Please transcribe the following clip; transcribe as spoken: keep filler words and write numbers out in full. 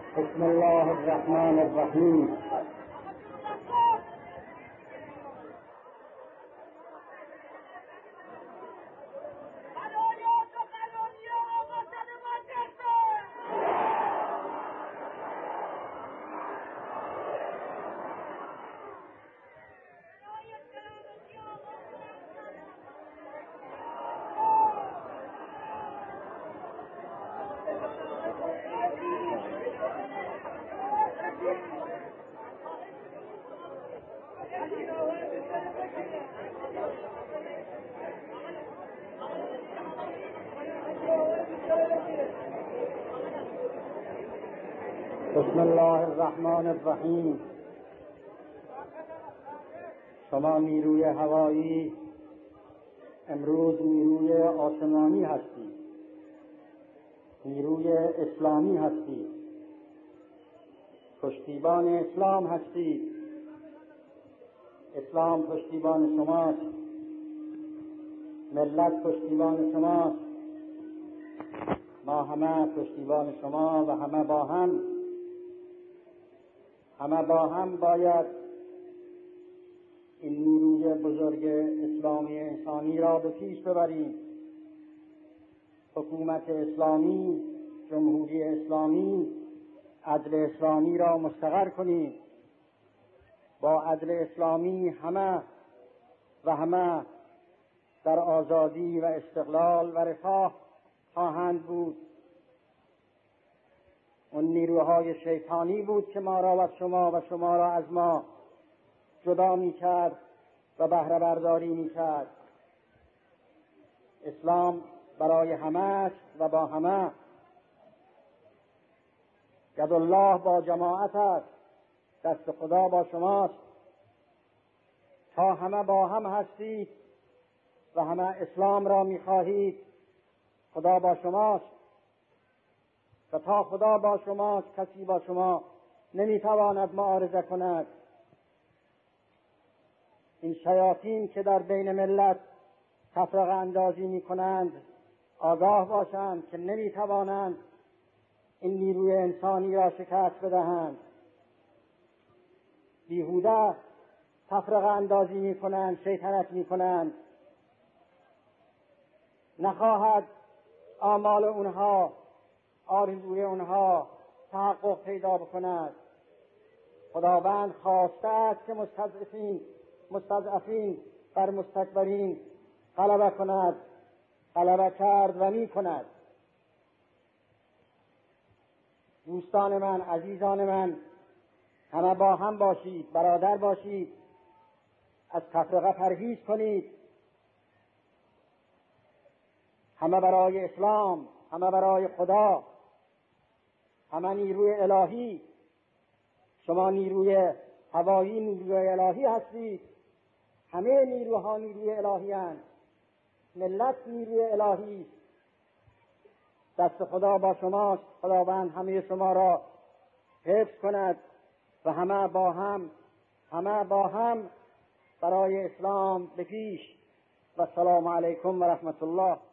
بسم الله الرحمن الرحیم. بسم الله الرحمن الرحیم. شما نیروی هوایی امروز نیروی آسمانی هستید، نیروی اسلامی هستید، پشتیبان اسلام هستید. اسلام پشتیبان شماست، ملت پشتیبان شماست، ما همه پشتیبان شما و همه با هم همه با هم باید این نیروی بزرگ اسلامی انسانی را به پیش ببریم. حکومت اسلامی، جمهوری اسلامی، عدل اسلامی را مستقر کنیم. با عدل اسلامی همه و همه در آزادی و استقلال و رفاه خواهند بود. اون نیروهای شیطانی بود که ما را از شما و شما را از ما جدا می کرد و بهره برداری می کرد. اسلام برای همه است و با همه. ید الله با جماعت است، دست خدا با شماست. تا همه با هم هستید و همه اسلام را می خواهید، خدا با شماست. و تا خدا با شماست کسی با شما نمیتواند معارضه کند. این شیاطین که در بین ملت تفرقه اندازی می کنند آگاه باشند که نمیتوانند این نیروی انسانی را شکست بدهند. بیهوده تفرقه اندازی می کنند، شیطنت می کنند. نخواهد آمال اونها، آرزوی اونها تحقق پیدا بکند. خداوند خواسته است که مستضعفین مستضعفین بر مستکبرین غلبه کند، غلبه کرد و می کند. دوستان من، عزیزان من، همه با هم باشید، برادر باشید، از تفرقه پرهیز کنید. همه برای اسلام، همه برای خدا، همه نیروی الهی. شما نیروی هوایی نیروی الهی هستید. همه نیروها نیروی الهی هستند. ملت نیروی الهی است. دست خدا با شماست. خداوند همه شما را حفظ کند و همه با هم همه با هم برای اسلام به پیش. و السلام علیکم و رحمت الله.